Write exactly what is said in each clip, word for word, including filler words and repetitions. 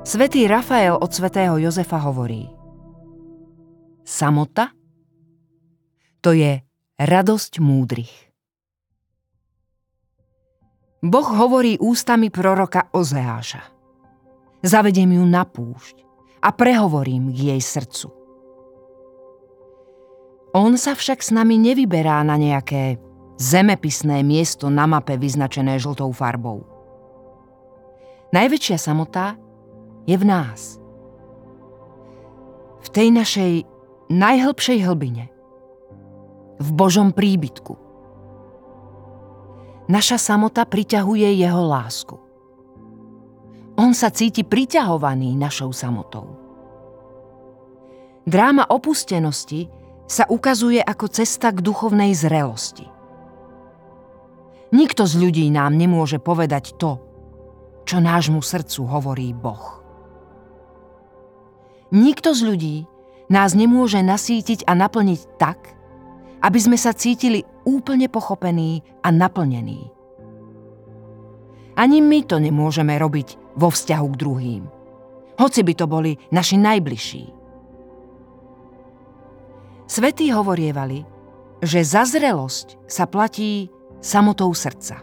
Svätý Rafael od svätého Jozefa hovorí: samota to je radosť múdrych. Boh hovorí ústami proroka Ozeáša: zavediem ju na púšť a prehovorím k jej srdcu. On sa však s nami nevyberá na nejaké zemepisné miesto na mape vyznačené žltou farbou. Najväčšia samota je v nás. V tej našej najhlbšej hlbine. V Božom príbytku. Naša samota priťahuje jeho lásku. On sa cíti priťahovaný našou samotou. Dráma opustenosti sa ukazuje ako cesta k duchovnej zrelosti. Nikto z ľudí nám nemôže povedať to, čo nášmu srdcu hovorí Boh. Nikto z ľudí nás nemôže nasýtiť a naplniť tak, aby sme sa cítili úplne pochopení a naplnení. Ani my to nemôžeme robiť vo vzťahu k druhým, hoci by to boli naši najbližší. Svätí hovorievali, že za zrelosť sa platí samotou srdca.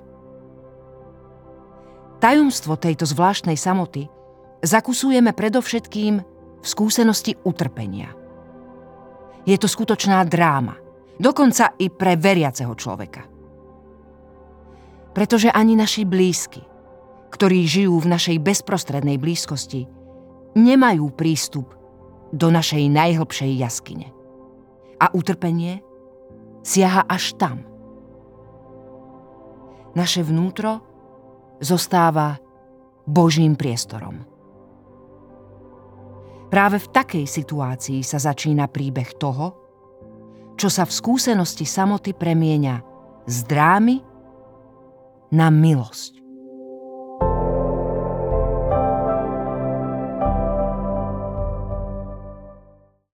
Tajomstvo tejto zvláštnej samoty zakusujeme predovšetkým v skúsenosti utrpenia. Je to skutočná dráma, dokonca i pre veriaceho človeka. Pretože ani naši blízky, ktorí žijú v našej bezprostrednej blízkosti, nemajú prístup do našej najhlbšej jaskyne. A utrpenie siaha až tam. Naše vnútro zostáva Božím priestorom. Práve v takej situácii sa začína príbeh toho, čo sa v skúsenosti samoty premieňa z drámy na milosť.